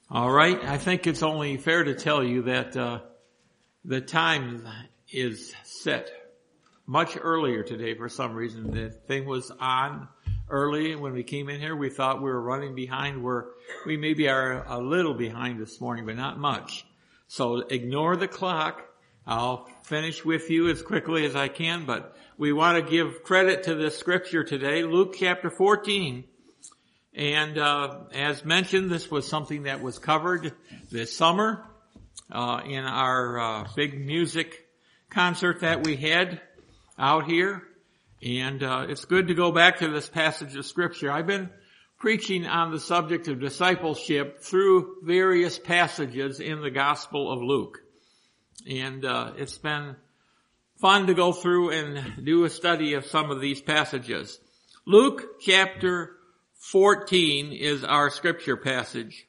All right. I think it's only fair to tell you that the time is set much earlier today for some reason. The thing was on early when we came in here. We thought we were running behind. We maybe are a little behind this morning, but not much. So ignore the clock. I'll finish with you as quickly as I can, but we want to give credit to this scripture today, Luke chapter 14. And as mentioned, this was something that was covered this summer in our big music concert that we had out here. And it's good to go back to this passage of Scripture. I've been preaching on the subject of discipleship through various passages in the Gospel of Luke. And it's been fun to go through and do a study of some of these passages. Luke chapter 14 is our scripture passage,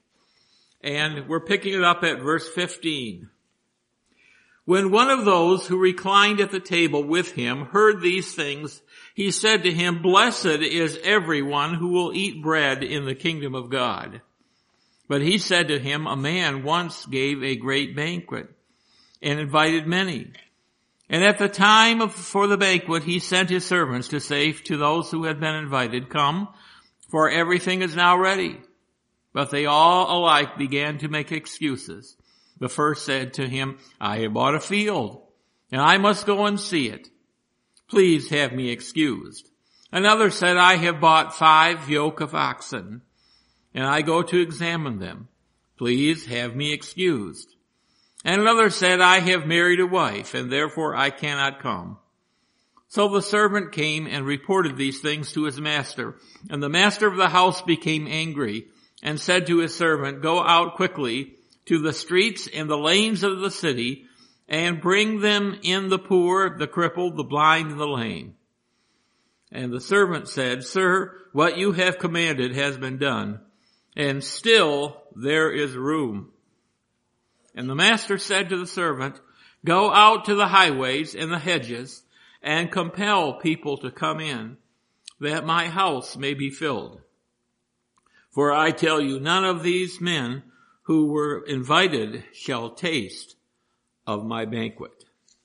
and we're picking it up at verse 15. When one of those who reclined at the table with him heard these things, he said to him, "Blessed is everyone who will eat bread in the kingdom of God." But he said to him, "A man once gave a great banquet and invited many. And at the time for the banquet, he sent his servants to say to those who had been invited, 'Come, for everything is now ready.' But they all alike began to make excuses. The first said to him, 'I have bought a field, and I must go and see it. Please have me excused.' Another said, 'I have bought 5 yoke of oxen, and I go to examine them. Please have me excused.' And another said, 'I have married a wife, and therefore I cannot come.' So the servant came and reported these things to his master. And the master of the house became angry and said to his servant, 'Go out quickly to the streets and the lanes of the city and bring them in the poor, the crippled, the blind, and the lame.' And the servant said, 'Sir, what you have commanded has been done, and still there is room.' And the master said to the servant, 'Go out to the highways and the hedges and compel people to come in, that my house may be filled. For I tell you, none of these men who were invited shall taste of my banquet.'"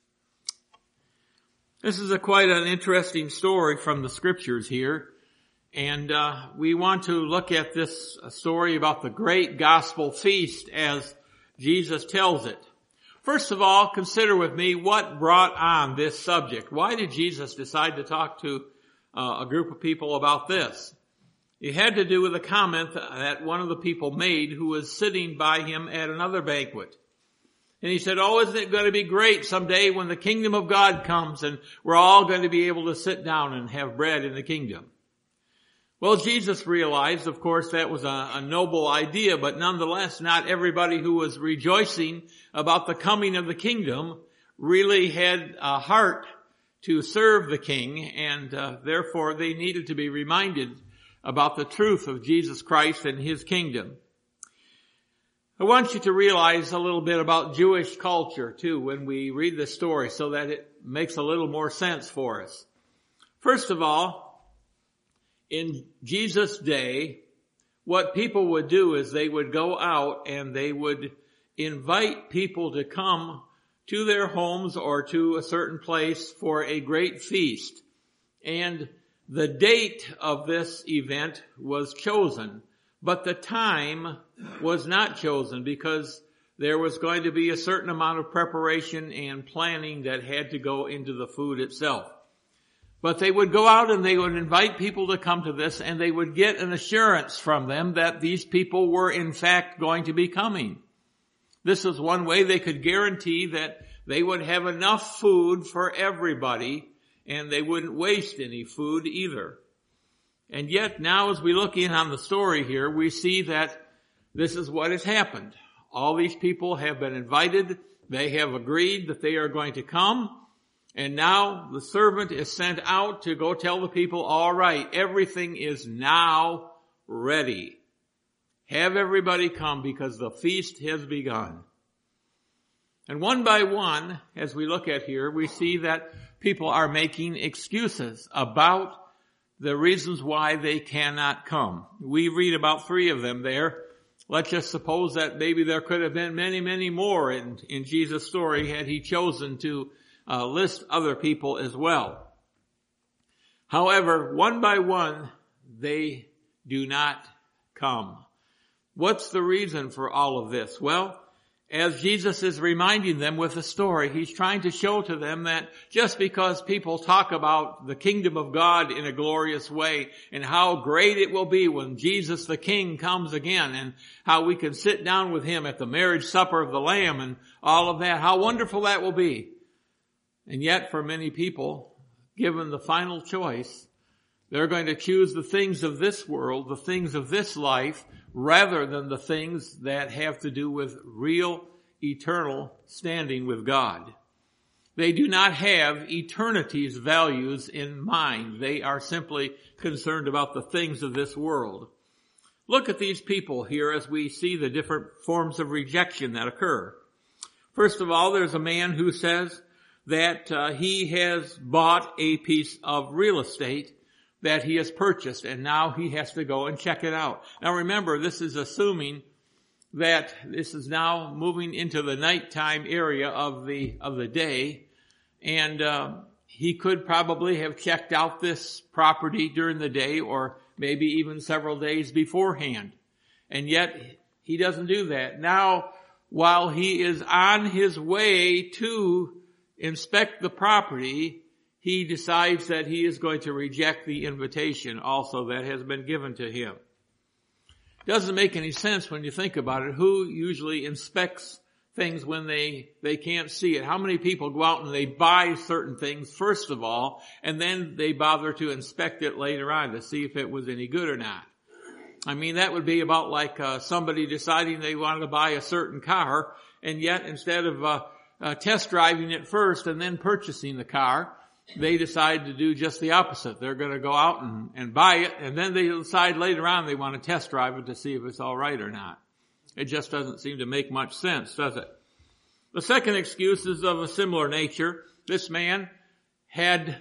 This is quite an interesting story from the scriptures here. And we want to look at this story about the great gospel feast as Jesus tells it. First of all, consider with me what brought on this subject. Why did Jesus decide to talk to a group of people about this? It had to do with a comment that one of the people made who was sitting by him at another banquet. And he said, "Oh, isn't it going to be great someday when the kingdom of God comes and we're all going to be able to sit down and have bread in the kingdom?" Well, Jesus realized, of course, that was a noble idea, but nonetheless, not everybody who was rejoicing about the coming of the kingdom really had a heart to serve the king, and therefore they needed to be reminded about the truth of Jesus Christ and his kingdom. I want you to realize a little bit about Jewish culture, too, when we read this story, so that it makes a little more sense for us. First of all, in Jesus' day, what people would do is they would go out and they would invite people to come to their homes or to a certain place for a great feast. And the date of this event was chosen, but the time was not chosen because there was going to be a certain amount of preparation and planning that had to go into the food itself. But they would go out and they would invite people to come to this, and they would get an assurance from them that these people were in fact going to be coming. This is one way they could guarantee that they would have enough food for everybody, and they wouldn't waste any food either. And yet now, as we look in on the story here, we see that this is what has happened. All these people have been invited. They have agreed that they are going to come. And now the servant is sent out to go tell the people, "All right, everything is now ready. Have everybody come because the feast has begun." And one by one, as we look at here, we see that people are making excuses about the reasons why they cannot come. We read about 3 of them there Let's just suppose that maybe there could have been many, many more in Jesus' story had he chosen to list other people as well. However, one by one, they do not come. What's the reason for all of this? Well, as Jesus is reminding them with the story, he's trying to show to them that just because people talk about the kingdom of God in a glorious way and how great it will be when Jesus the King comes again and how we can sit down with him at the marriage supper of the Lamb and all of that, how wonderful that will be. And yet for many people, given the final choice, they're going to choose the things of this world, the things of this life, rather than the things that have to do with real, eternal standing with God. They do not have eternity's values in mind. They are simply concerned about the things of this world. Look at these people here as we see the different forms of rejection that occur. First of all, there's a man who says that he has bought a piece of real estate that he has purchased, and now he has to go and check it out. Now remember, this is assuming that this is now moving into the nighttime area of the day, and he could probably have checked out this property during the day or maybe even several days beforehand. And yet he doesn't do that. Now, while he is on his way to inspect the property, he decides that he is going to reject the invitation also that has been given to him. Doesn't make any sense when you think about it. Who usually inspects things when they can't see it? How many people go out and they buy certain things first of all, and then they bother to inspect it later on to see if it was any good or not? I mean, that would be about like somebody deciding they wanted to buy a certain car, and yet instead of test driving it first and then purchasing the car, they decide to do just the opposite. They're going to go out and buy it, and then they decide later on they want to test drive it to see if it's all right or not. It just doesn't seem to make much sense, does it? The second excuse is of a similar nature. This man had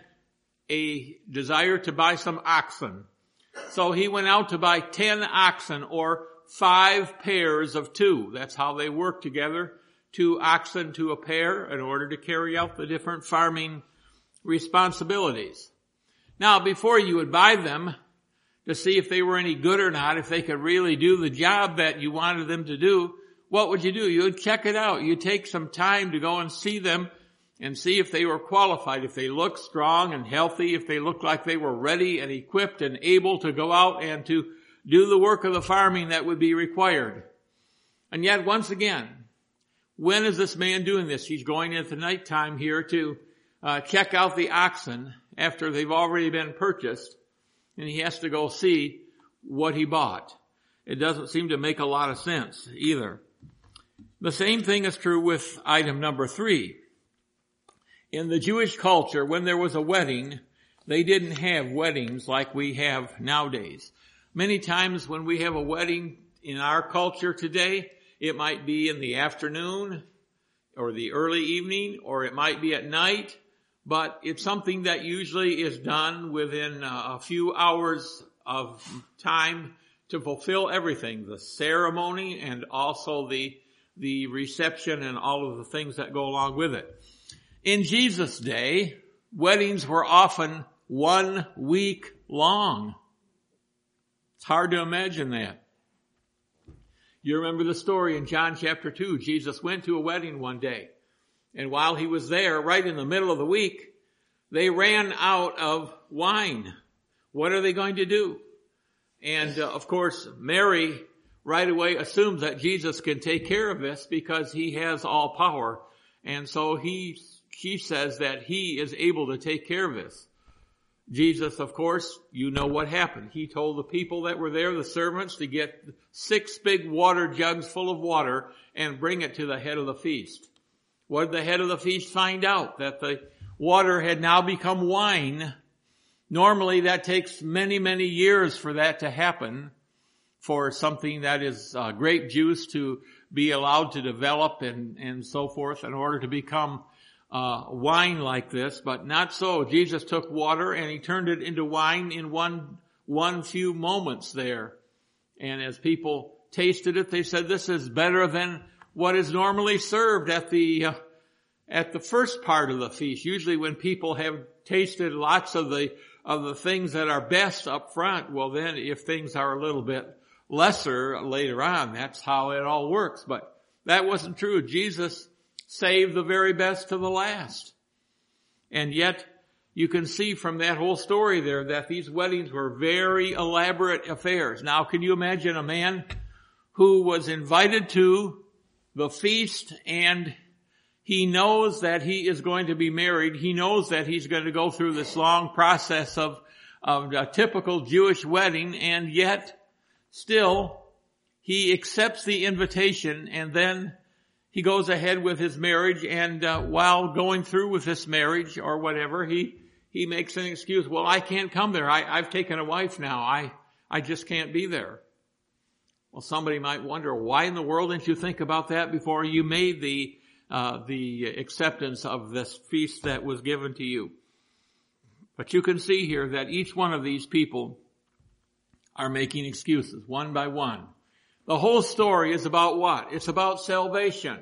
a desire to buy some oxen. So he went out to buy 10 oxen, or 5 pairs of 2. That's how they work together. 2 oxen to a pair in order to carry out the different farming responsibilities. Now, before you would buy them to see if they were any good or not, if they could really do the job that you wanted them to do, what would you do? You would check it out. You'd take some time to go and see them and see if they were qualified, if they looked strong and healthy, if they looked like they were ready and equipped and able to go out and to do the work of the farming that would be required. And yet, once again, when is this man doing this? He's going at the nighttime here to check out the oxen after they've already been purchased, and he has to go see what he bought. It doesn't seem to make a lot of sense either. The same thing is true with item number 3. In the Jewish culture, when there was a wedding, they didn't have weddings like we have nowadays. Many times when we have a wedding in our culture today, it might be in the afternoon or the early evening, or it might be at night. But it's something that usually is done within a few hours of time to fulfill everything, the ceremony and also the reception and all of the things that go along with it. In Jesus' day, weddings were often 1 week long. It's hard to imagine that. You remember the story in John chapter 2. Jesus went to a wedding one day. And while he was there, right in the middle of the week, they ran out of wine. What are they going to do? And of course, Mary right away assumes that Jesus can take care of this because he has all power. And so she says that he is able to take care of this. Jesus, of course, you know what happened. He told the people that were there, the servants, to get 6 big water jugs full of water and bring it to the head of the feast. What did the head of the feast find out? That the water had now become wine. Normally that takes many, many years for that to happen, for something that is grape juice to be allowed to develop and so forth in order to become wine like this. But not so. Jesus took water and he turned it into wine in one few moments there. And as people tasted it, they said, this is better than what is normally served at the first part of the feast. Usually when people have tasted lots of the things that are best up front, well then if things are a little bit lesser later on, that's how it all works. But that wasn't true. Jesus saved the very best to the last. And yet you can see from that whole story there that these weddings were very elaborate affairs. Now can you imagine a man who was invited to the feast and he knows that he is going to be married. He knows that he's going to go through this long process of a typical Jewish wedding, and yet still he accepts the invitation, and then he goes ahead with his marriage, and while going through with this marriage or whatever, he makes an excuse. Well, I can't come there. I've taken a wife now. I just can't be there. Well, somebody might wonder, why in the world didn't you think about that before you made the acceptance of this feast that was given to you? But you can see here that each one of these people are making excuses one by one. The whole story is about what? It's about salvation.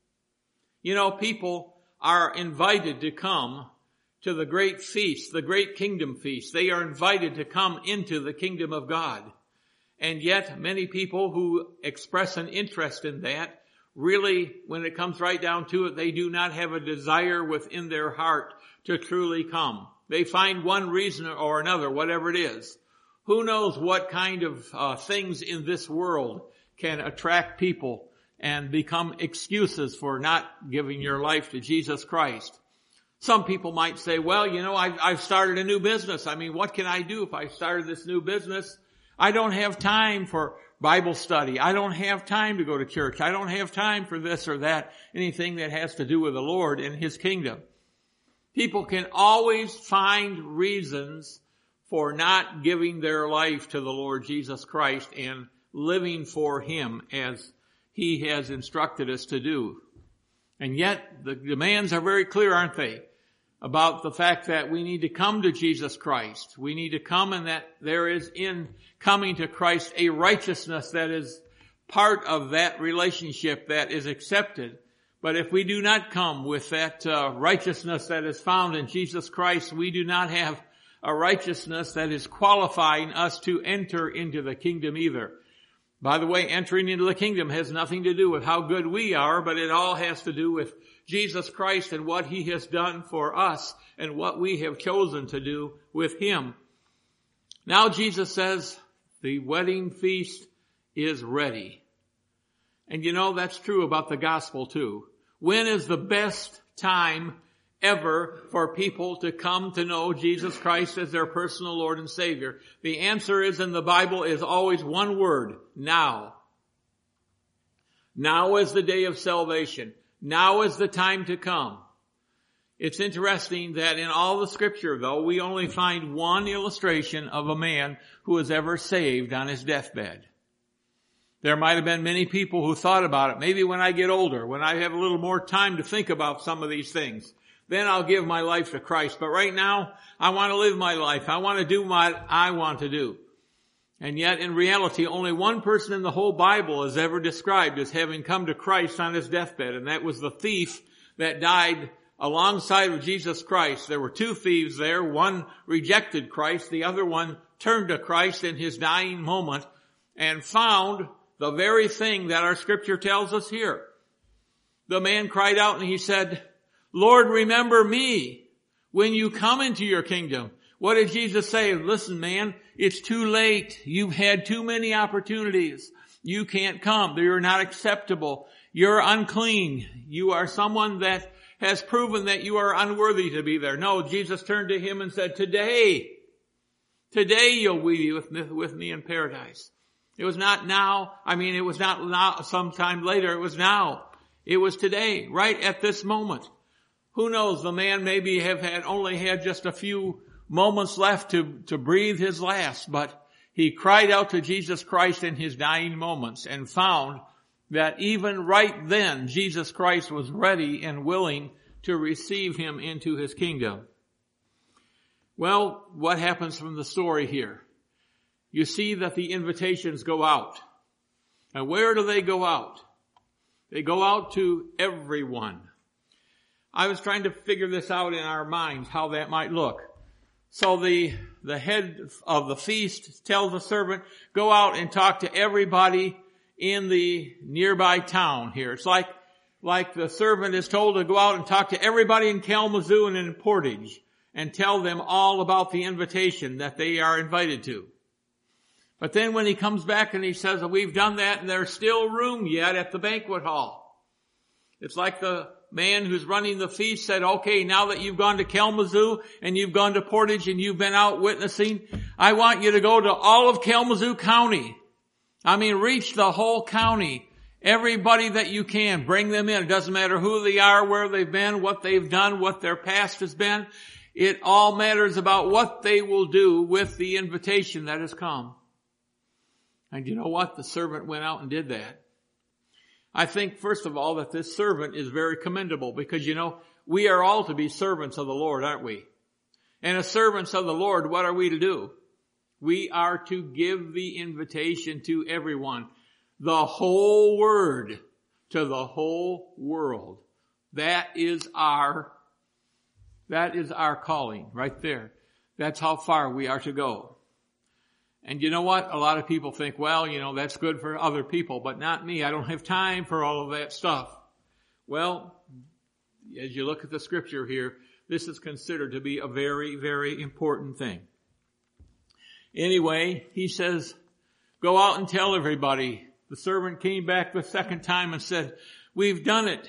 You know, people are invited to come to the great feast, the great kingdom feast. They are invited to come into the kingdom of God. And yet many people who express an interest in that, really, when it comes right down to it, they do not have a desire within their heart to truly come. They find one reason or another, whatever it is. Who knows what kind of things in this world can attract people and become excuses for not giving your life to Jesus Christ. Some people might say, well, you know, I've started a new business. I mean, what can I do if I started this new business? I don't have time for Bible study. I don't have time to go to church. I don't have time for this or that, anything that has to do with the Lord and His kingdom. People can always find reasons for not giving their life to the Lord Jesus Christ and living for Him as He has instructed us to do. And yet the demands are very clear, aren't they? About the fact that we need to come to Jesus Christ. We need to come, and that there is in coming to Christ a righteousness that is part of that relationship that is accepted. But if we do not come with that righteousness that is found in Jesus Christ, we do not have a righteousness that is qualifying us to enter into the kingdom either. By the way, entering into the kingdom has nothing to do with how good we are, but it all has to do with Jesus Christ and what He has done for us and what we have chosen to do with Him. Now Jesus says the wedding feast is ready. And you know, that's true about the gospel too. When is the best time ever for people to come to know Jesus Christ as their personal Lord and Savior? The answer is in the Bible is always one word: now. Now is the day of salvation. Now is the time to come. It's interesting that in all the scripture, though, we only find one illustration of a man who was ever saved on his deathbed. There might have been many people who thought about it. Maybe when I get older, when I have a little more time to think about some of these things, then I'll give my life to Christ. But right now, I want to live my life. I want to do what I want to do. And yet, in reality, only one person in the whole Bible is ever described as having come to Christ on his deathbed, and that was the thief that died alongside of Jesus Christ. There were two thieves there. One rejected Christ. The other one turned to Christ in his dying moment and found the very thing that our scripture tells us here. The man cried out and he said, "Lord, remember me when you come into your kingdom." What did Jesus say? Listen, man, it's too late. You've had too many opportunities. You can't come. You're not acceptable. You're unclean. You are someone that has proven that you are unworthy to be there. No, Jesus turned to him and said, today you'll be with me in paradise. It was not now. It was not now, sometime later. It was now. It was today, right at this moment. Who knows? The man maybe only had just a few moments left to breathe his last, but he cried out to Jesus Christ in his dying moments and found that even right then, Jesus Christ was ready and willing to receive him into his kingdom. Well, what happens from the story here? You see that the invitations go out. And where do they go out? They go out to everyone. I was trying to figure this out in our minds, how that might look. So the head of the feast tells the servant, go out and talk to everybody in the nearby town here. It's like the servant is told to go out and talk to everybody in Kalamazoo and in Portage and tell them all about the invitation that they are invited to. But then when he comes back and he says, we've done that and there's still room yet at the banquet hall. It's like the man who's running the feast said, okay, now that you've gone to Kalamazoo and you've gone to Portage and you've been out witnessing, I want you to go to all of Kalamazoo County. I mean, reach the whole county. Everybody that you can, bring them in. It doesn't matter who they are, where they've been, what they've done, what their past has been. It all matters about what they will do with the invitation that has come. And you know what? The servant went out and did that. I think, first of all, that this servant is very commendable because, we are all to be servants of the Lord, aren't we? And as servants of the Lord, what are we to do? We are to give the invitation to everyone. The whole word to the whole world. That is our calling right there. That's how far we are to go. And you know what? A lot of people think, well, that's good for other people, but not me. I don't have time for all of that stuff. Well, as you look at the scripture here, this is considered to be a very, very important thing. Anyway, he says, go out and tell everybody. The servant came back the second time and said, we've done it.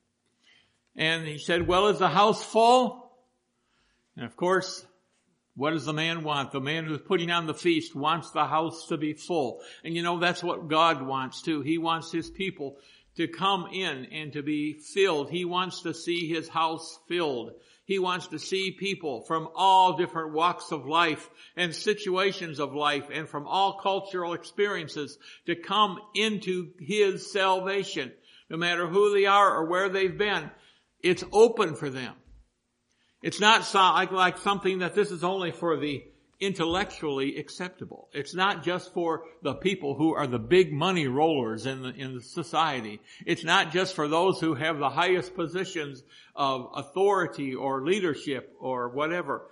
And he said, well, is the house full? And of course, what does the man want? The man who's putting on the feast wants the house to be full. And that's what God wants too. He wants his people to come in and to be filled. He wants to see his house filled. He wants to see people from all different walks of life and situations of life and from all cultural experiences to come into his salvation. No matter who they are or where they've been, it's open for them. It's not like something that this is only for the intellectually acceptable. It's not just for the people who are the big money rollers in the society. It's not just for those who have the highest positions of authority or leadership or whatever.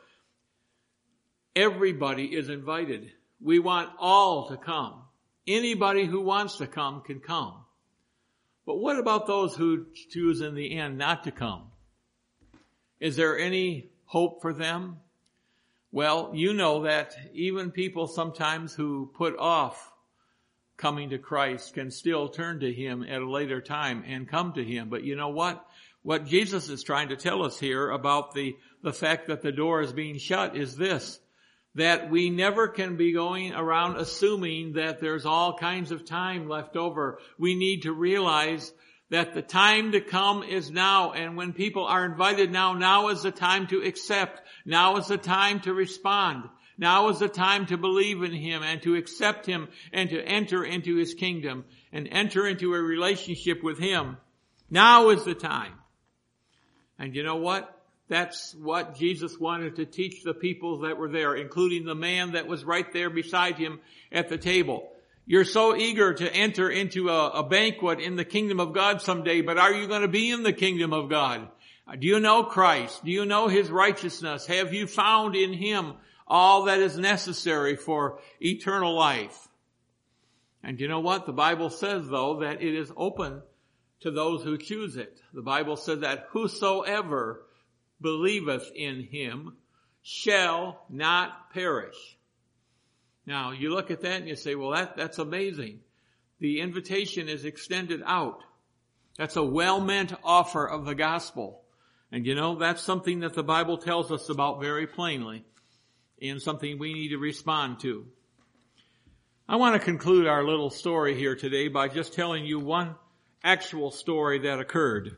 Everybody is invited. We want all to come. Anybody who wants to come can come. But what about those who choose in the end not to come? Is there any hope for them? Well, you know that even people sometimes who put off coming to Christ can still turn to him at a later time and come to him. But you know what? What Jesus is trying to tell us here about the fact that the door is being shut is this, that we never can be going around assuming that there's all kinds of time left over. We need to realize that the time to come is now, and when people are invited now is the time to accept. Now is the time to respond. Now is the time to believe in him and to accept him and to enter into his kingdom and enter into a relationship with him. Now is the time. And you know what? That's what Jesus wanted to teach the people that were there, including the man that was right there beside him at the table. You're so eager to enter into a banquet in the kingdom of God someday, but are you going to be in the kingdom of God? Do you know Christ? Do you know his righteousness? Have you found in him all that is necessary for eternal life? And you know what? The Bible says, though, that it is open to those who choose it. The Bible says that whosoever believeth in him shall not perish. Now, you look at that and you say, well, that's amazing. The invitation is extended out. That's a well-meant offer of the gospel. And that's something that the Bible tells us about very plainly and something we need to respond to. I want to conclude our little story here today by just telling you one actual story that occurred.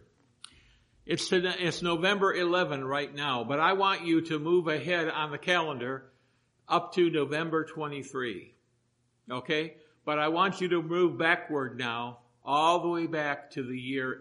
It's November 11 right now, but I want you to move ahead on the calendar up to November 23. Okay? But I want you to move backward now, all the way back to the year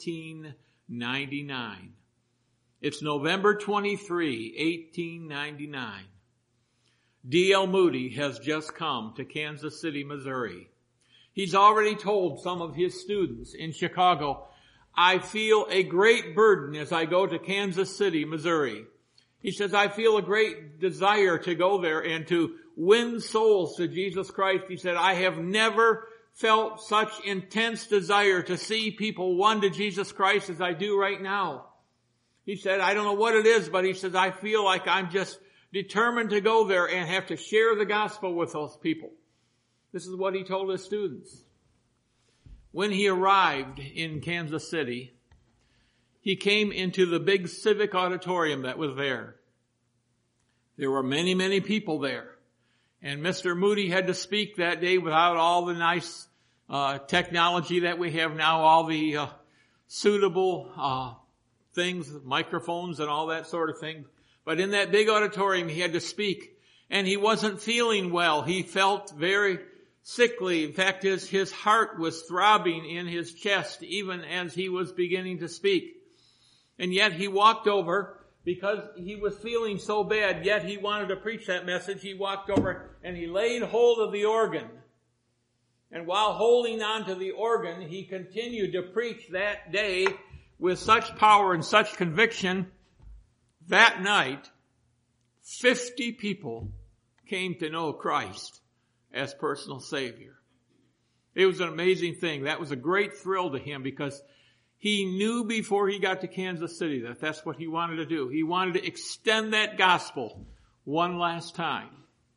1899. It's November 23, 1899. D.L. Moody has just come to Kansas City, Missouri. He's already told some of his students in Chicago, I feel a great burden as I go to Kansas City, Missouri. He says, I feel a great desire to go there and to win souls to Jesus Christ. He said, I have never felt such intense desire to see people won to Jesus Christ as I do right now. He said, I don't know what it is, but he says, I feel like I'm just determined to go there and have to share the gospel with those people. This is what he told his students. When he arrived in Kansas City, he came into the big civic auditorium that was there. There were many, many people there. And Mr. Moody had to speak that day without all the nice technology that we have now, all the suitable things, microphones and all that sort of thing. But in that big auditorium, he had to speak. And he wasn't feeling well. He felt very sickly. In fact, his heart was throbbing in his chest even as he was beginning to speak. And yet he walked over, because he was feeling so bad, yet he wanted to preach that message. He walked over and he laid hold of the organ. And while holding on to the organ, he continued to preach that day with such power and such conviction. That night, 50 people came to know Christ as personal Savior. It was an amazing thing. That was a great thrill to him, because he knew before he got to Kansas City that that's what he wanted to do. He wanted to extend that gospel one last time.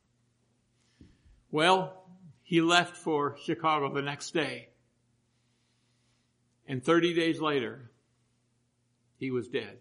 Well, he left for Chicago the next day. And 30 days later, he was dead.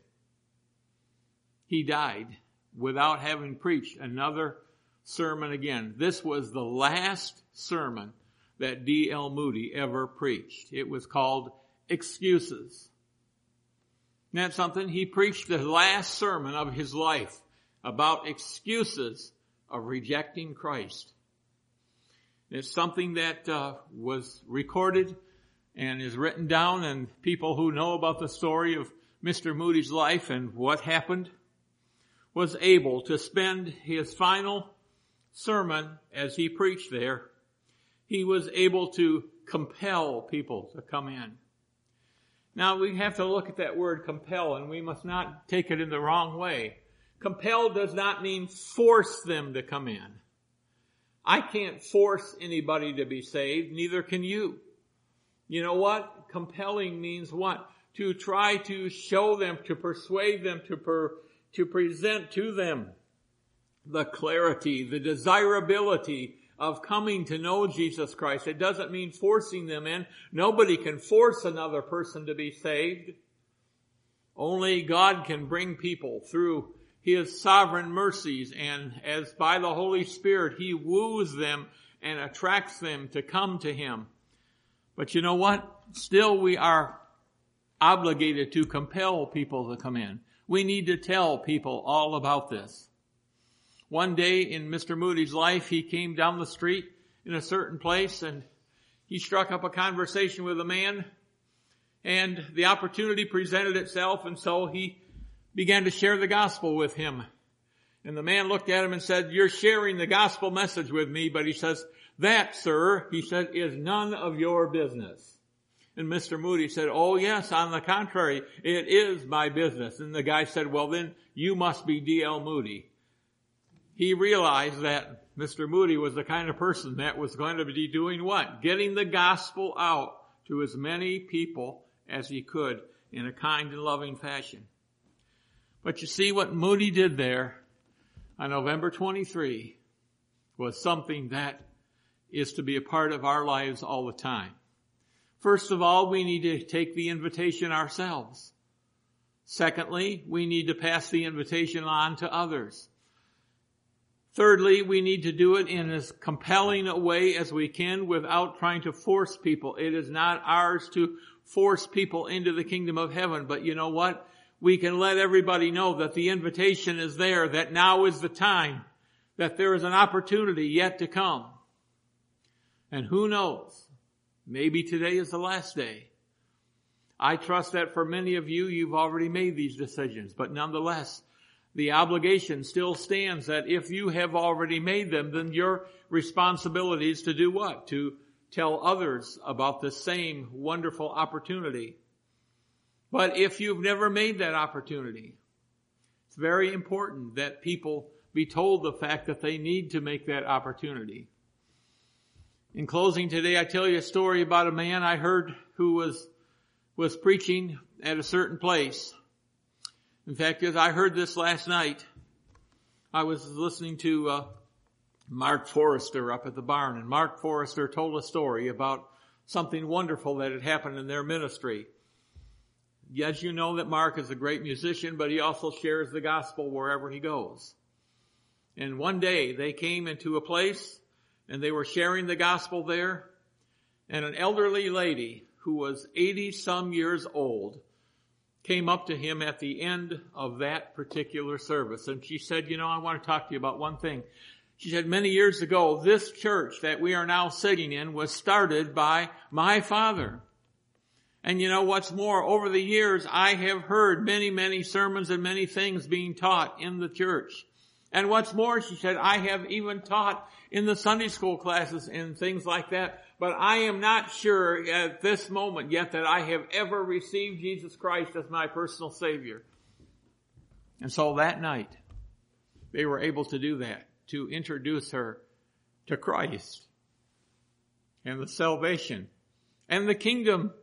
He died without having preached another sermon again. This was the last sermon that D.L. Moody ever preached. It was called Excuses. Isn't that something? He preached the last sermon of his life about excuses of rejecting Christ. It's something that was recorded and is written down, and people who know about the story of Mr. Moody's life and what happened was able to spend his final sermon as he preached there. He was able to compel people to come in. Now we have to look at that word compel, and we must not take it in the wrong way. Compel does not mean force them to come in. I can't force anybody to be saved, neither can you. You know what? Compelling means what? To try to show them, to persuade them, to present to them the clarity, the desirability of coming to know Jesus Christ. It doesn't mean forcing them in. Nobody can force another person to be saved. Only God can bring people through His sovereign mercies, and as by the Holy Spirit, He woos them and attracts them to come to Him. But you know what? Still we are obligated to compel people to come in. We need to tell people all about this. One day in Mr. Moody's life, he came down the street in a certain place and he struck up a conversation with a man, and the opportunity presented itself, and so he began to share the gospel with him. And the man looked at him and said, "You're sharing the gospel message with me," but he says, "That, sir," he said, "is none of your business." And Mr. Moody said, "Oh yes, on the contrary, it is my business." And the guy said, "Well then, you must be D.L. Moody." He realized that Mr. Moody was the kind of person that was going to be doing what? Getting the gospel out to as many people as he could in a kind and loving fashion. But you see, what Moody did there on November 23 was something that is to be a part of our lives all the time. First of all, we need to take the invitation ourselves. Secondly, we need to pass the invitation on to others. Thirdly, we need to do it in as compelling a way as we can without trying to force people. It is not ours to force people into the kingdom of heaven, but you know what? We can let everybody know that the invitation is there, that now is the time, that there is an opportunity yet to come. And who knows? Maybe today is the last day. I trust that for many of you, you've already made these decisions, but nonetheless, the obligation still stands that if you have already made them, then your responsibility is to do what? To tell others about the same wonderful opportunity. But if you've never made that opportunity, it's very important that people be told the fact that they need to make that opportunity. In closing today, I tell you a story about a man I heard who was preaching at a certain place. In fact, as I heard this last night, I was listening to Mark Forrester up at the barn, and Mark Forrester told a story about something wonderful that had happened in their ministry. Yes, you know that Mark is a great musician, but he also shares the gospel wherever he goes. And one day they came into a place and they were sharing the gospel there, and an elderly lady who was 80-some years old came up to him at the end of that particular service. And she said, I want to talk to you about one thing. She said, many years ago, this church that we are now sitting in was started by my father. And what's more, over the years, I have heard many, many sermons and many things being taught in the church. And what's more, she said, I have even taught in the Sunday school classes and things like that. But I am not sure at this moment yet that I have ever received Jesus Christ as my personal Savior. And so that night, they were able to do that, to introduce her to Christ and the salvation and the kingdom.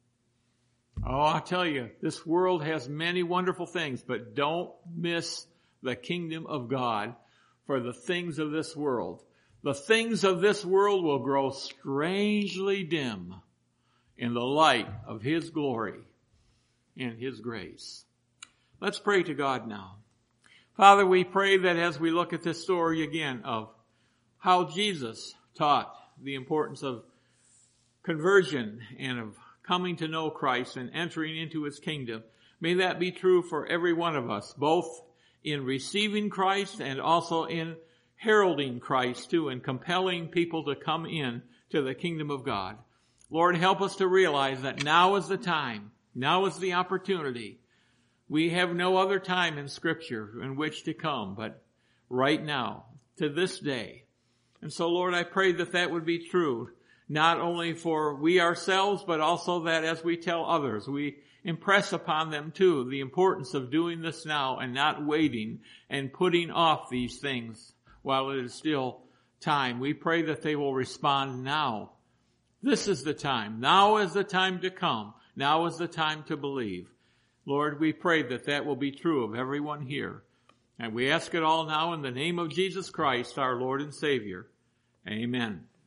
Oh, I tell you, this world has many wonderful things, but don't miss the kingdom of God for the things of this world. The things of this world will grow strangely dim in the light of His glory and His grace. Let's pray to God now. Father, we pray that as we look at this story again of how Jesus taught the importance of conversion and of coming to know Christ and entering into His kingdom, may that be true for every one of us, both in receiving Christ and also in heralding Christ too, and compelling people to come in to the kingdom of God. Lord, help us to realize that now is the time. Now is the opportunity. We have no other time in Scripture in which to come, but right now, to this day. And so, Lord, I pray that that would be true, not only for we ourselves, but also that as we tell others, we impress upon them too the importance of doing this now and not waiting and putting off these things while it is still time. We pray that they will respond now. This is the time. Now is the time to come. Now is the time to believe. Lord, we pray that that will be true of everyone here. And we ask it all now in the name of Jesus Christ, our Lord and Savior. Amen.